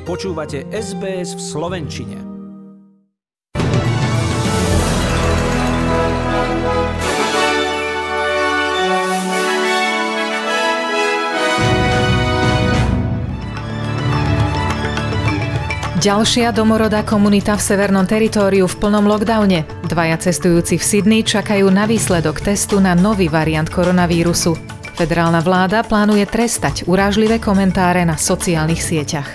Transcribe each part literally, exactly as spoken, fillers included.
Počúvate es bé es v slovenčine. Ďalšia domorodá komunita v severnom teritóriu v plnom lockdowne. Dvaja cestujúci v Sydney čakajú na výsledok testu na nový variant koronavírusu. Federálna vláda plánuje trestať urážlivé komentáre na sociálnych sieťach.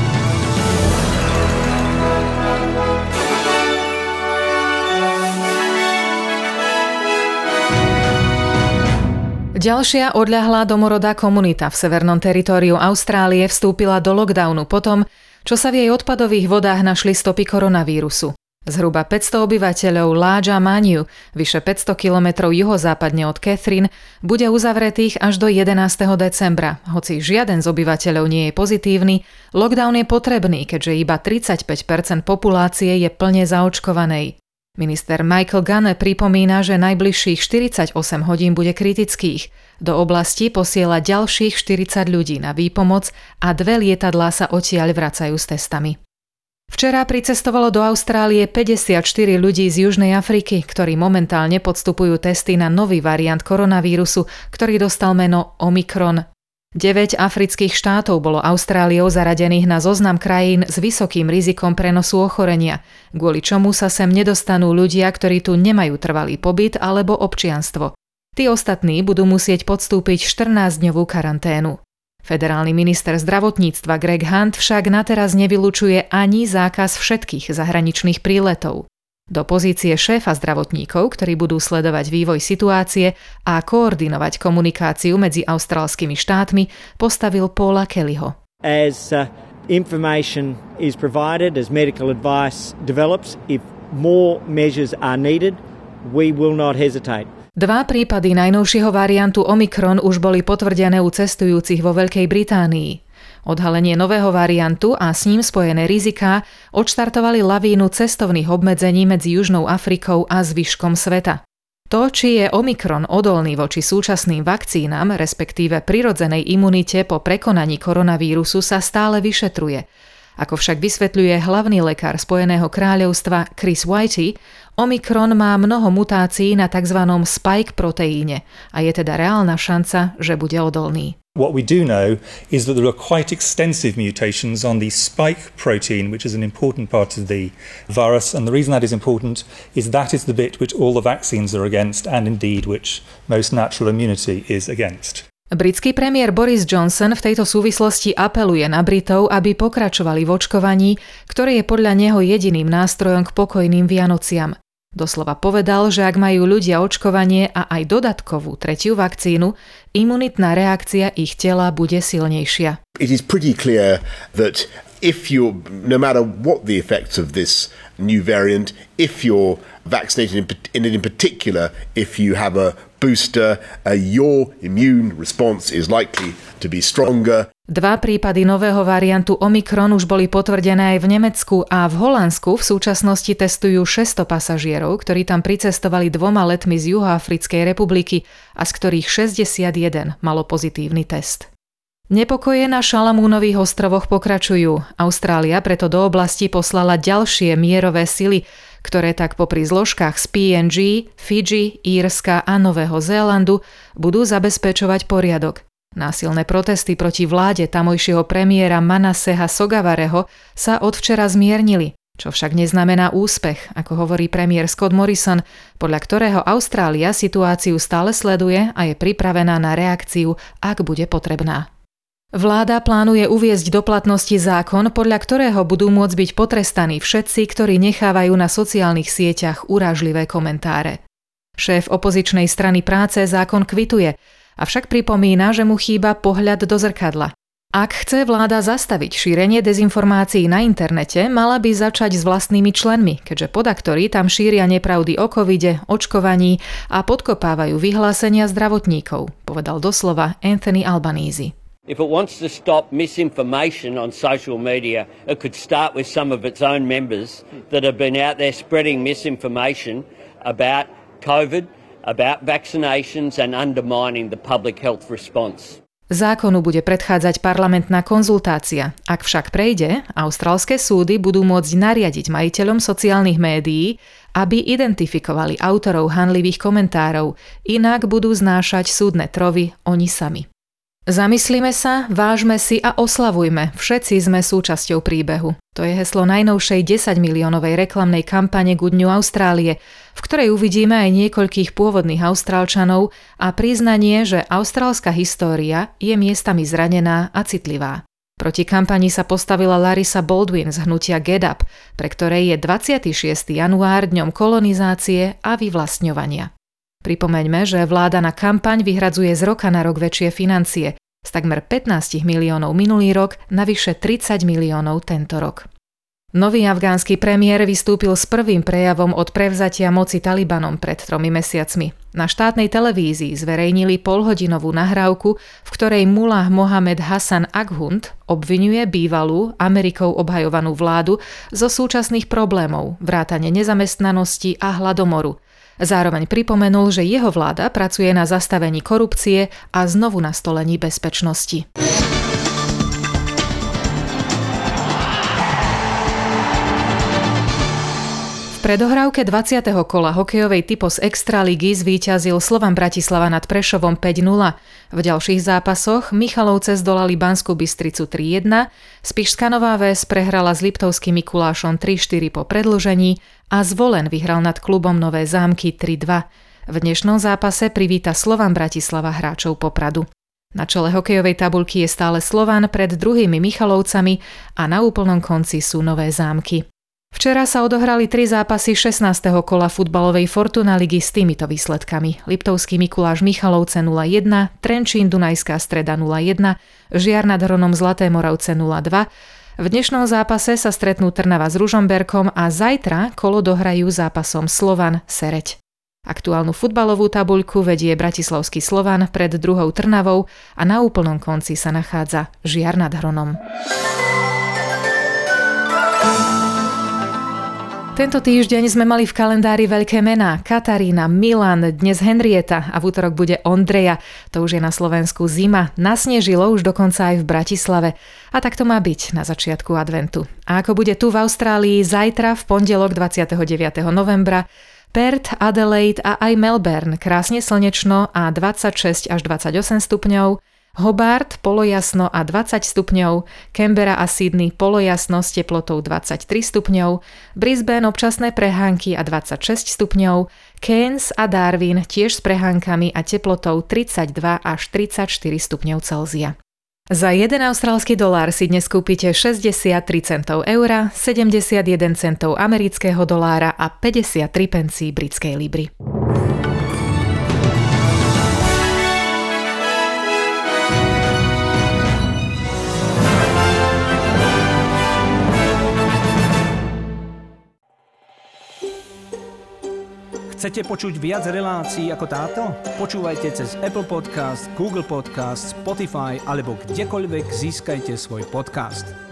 Ďalšia odľahlá domorodá komunita v severnom teritóriu Austrálie vstúpila do lockdownu potom, čo sa v jej odpadových vodách našli stopy koronavírusu. Zhruba päťsto obyvateľov Larga Maniu, vyše päťsto kilometrov juhozápadne od Katherine, bude uzavretých až do jedenásteho decembra. Hoci žiaden z obyvateľov nie je pozitívny, lockdown je potrebný, keďže iba tridsaťpäť percent populácie je plne zaočkovanej. Minister Michael Gunn pripomína, že najbližších štyridsaťosem hodín bude kritických. Do oblasti posiela ďalších štyridsať ľudí na výpomoc a dve lietadlá sa odtiaľ vracajú s testami. Včera pricestovalo do Austrálie päťdesiatštyri ľudí z Južnej Afriky, ktorí momentálne podstupujú testy na nový variant koronavírusu, ktorý dostal meno Omikron. deväť afrických štátov bolo Austráliou zaradených na zoznam krajín s vysokým rizikom prenosu ochorenia, kvôli čomu sa sem nedostanú ľudia, ktorí tu nemajú trvalý pobyt alebo občianstvo. Tí ostatní budú musieť podstúpiť štrnásťdňovú karanténu. Federálny minister zdravotníctva Greg Hunt však nateraz nevylučuje ani zákaz všetkých zahraničných príletov. Do pozície šéfa zdravotníkov, ktorí budú sledovať vývoj situácie a koordinovať komunikáciu medzi austrálskymi štátmi, postavil Paula Kellyho. As uh, information is provided, as medical advice develops, if more measures are needed, we will not hesitate. Dva prípady najnovšieho variantu Omikron už boli potvrdené u cestujúcich vo Veľkej Británii. Odhalenie nového variantu a s ním spojené riziká odštartovali lavínu cestovných obmedzení medzi Južnou Afrikou a zvyškom sveta. To, či je Omikron odolný voči súčasným vakcínam, respektíve prirodzenej imunite po prekonaní koronavírusu, sa stále vyšetruje. Ako však vysvetľuje hlavný lekár Spojeného kráľovstva Chris Whitey, Omikron má mnoho mutácií na tzv. Spike proteíne a je teda reálna šanca, že bude odolný. What we do know is that there are quite extensive mutations on the spike protein, which is an important part of the virus, and the reason that is important is that is the bit which all the vaccines are against and indeed which most natural immunity is against. Britský premiér Boris Johnson v tejto súvislosti apeluje na Britov, aby pokračovali v očkovaní, ktoré je podľa neho jediným nástrojom k pokojným Vianociam. Doslova povedal, že ak majú ľudia očkovanie a aj dodatkovú tretiu vakcínu, imunitná reakcia ich tela bude silnejšia. It is pretty clear that if you, no matter what the effects of this new variant, if you're vaccinated in it in particular, if you have a booster, uh, your immune response is likely to be stronger. Dva prípady nového variantu Omikron už boli potvrdené aj v Nemecku a v Holandsku v súčasnosti testujú šesťsto pasažierov, ktorí tam pricestovali dvoma letmi z Juhoafrickej republiky a z ktorých šesťdesiatjeden malo pozitívny test. Nepokoje na Šalamúnových ostrovoch pokračujú. Austrália preto do oblasti poslala ďalšie mierové sily, ktoré tak popri zložkách z pé en gé, Fidži, Írska a Nového Zélandu budú zabezpečovať poriadok. Násilné protesty proti vláde tamojšieho premiéra Manaseha Sogavareho sa od včera zmiernili, čo však neznamená úspech, ako hovorí premiér Scott Morrison, podľa ktorého Austrália situáciu stále sleduje a je pripravená na reakciu, ak bude potrebná. Vláda plánuje uviesť do platnosti zákon, podľa ktorého budú môcť byť potrestaní všetci, ktorí nechávajú na sociálnych sieťach urážlivé komentáre. Šéf opozičnej strany Práce zákon kvituje, avšak pripomína, že mu chýba pohľad do zrkadla. Ak chce vláda zastaviť šírenie dezinformácií na internete, mala by začať s vlastnými členmi, keďže podaktori tam šíria nepravdy o covide, očkovaní a podkopávajú vyhlásenia zdravotníkov, povedal doslova Anthony Albanese. If it wants to stop misinformation on social media, it could start with some of its own members that have been out there spreading misinformation about COVID, about vaccinations and undermining the public health response. Zákonu bude predchádzať parlamentná konzultácia. Ak však prejde, austrálske súdy budú môcť nariadiť majiteľom sociálnych médií, aby identifikovali autorov hanlivých komentárov, inak budú znášať súdne trovy oni sami. Zamyslíme sa, vážme si a oslavujme, všetci sme súčasťou príbehu. To je heslo najnovšej desaťmiliónovej reklamnej kampane ku Dňu Austrálie, v ktorej uvidíme aj niekoľkých pôvodných Austrálčanov a priznanie, že austrálska história je miestami zranená a citlivá. Proti kampani sa postavila Larissa Baldwin z hnutia Get Up, pre ktorej je dvadsiateho šiesteho január dňom kolonizácie a vyvlastňovania. Pripomeňme, že vláda na kampaň vyhradzuje z roka na rok väčšie financie, z takmer pätnásť miliónov minulý rok na vyše tridsať miliónov tento rok. Nový afgánsky premiér vystúpil s prvým prejavom od prevzatia moci Talibanom pred tromi mesiacmi. Na štátnej televízii zverejnili polhodinovú nahrávku, v ktorej Mullah Mohamed Hassan Akhund obviňuje bývalú Amerikou obhajovanú vládu zo súčasných problémov, vrátane nezamestnanosti a hladomoru. Zároveň pripomenul, že jeho vláda pracuje na zastavení korupcie a znovu nastolení bezpečnosti. V predohrávke dvadsiateho kola hokejovej Typos Extraligy zvíťazil Slovan Bratislava nad Prešovom päť nula. V ďalších zápasoch Michalovce zdolali Banskú Bystricu tri jedna, Spišská Nová Ves prehrala s Liptovským Mikulášom tri štyri po predĺžení a Zvolen vyhral nad klubom Nové Zámky tri dva. V dnešnom zápase privíta Slovan Bratislava hráčov Popradu. Na čele hokejovej tabuľky je stále Slovan pred druhými Michalovcami a na úplnom konci sú Nové Zámky. Včera sa odohrali tri zápasy šestnásteho kola futbalovej Fortuna ligy s týmito výsledkami. Liptovský Mikuláš Michalovce nula jedna, Trenčín Dunajská Streda nula jedna, Žiar nad Hronom Zlaté Moravce nula dva. V dnešnom zápase sa stretnú Trnava s Ružomberkom a zajtra kolo dohrajú zápasom Slovan Sereď. Aktuálnu futbalovú tabuľku vedie bratislavský Slovan pred druhou Trnavou a na úplnom konci sa nachádza Žiar nad Hronom. Tento týždeň sme mali v kalendári veľké mená. Katarína, Milan, dnes Henrieta a v útorok bude Ondreja. To už je na Slovensku zima. Nasnežilo už dokonca aj v Bratislave. A tak to má byť na začiatku adventu. A ako bude tu v Austrálii zajtra v pondelok dvadsiateho deviateho novembra, Perth, Adelaide a aj Melbourne krásne slnečno a dvadsaťšesť až dvadsaťosem stupňov, Hobart polojasno a dvadsať stupňov, Canberra a Sydney polojasno s teplotou dvadsaťtri stupňov, Brisbane občasné prehánky a dvadsaťšesť stupňov, Cairns a Darwin tiež s prehánkami a teplotou tridsaťdva až tridsaťštyri stupňov Celzia. Za jeden austrálsky dolár si dnes kúpite šesťdesiattri centov eura, sedemdesiatjeden centov amerického dolára a päťdesiattri pencí britskej libry. Chcete počuť viac relácií ako táto? Počúvajte cez Apple Podcast, Google Podcast, Spotify alebo kdekoľvek získajte svoj podcast.